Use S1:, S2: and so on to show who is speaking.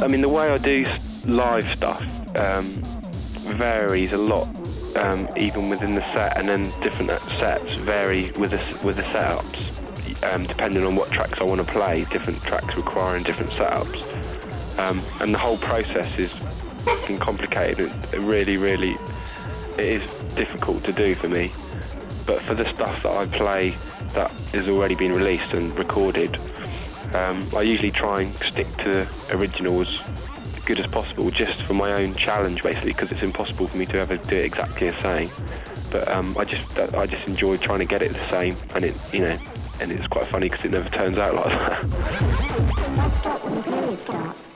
S1: I mean, the way I do live stuff varies a lot, even within the set, and then different sets vary with the setups, depending on what tracks I want to play. Different tracks requiring different setups, and the whole process is fucking complicated. It really, it is difficult to do for me. But for the stuff that I play that has already been released and recorded, I usually try and stick to originals as good as possible, just for my own challenge, basically, because it's impossible for me to ever do it exactly the same. But I just enjoy trying to get it the same, and and it's quite funny because it never turns out like that.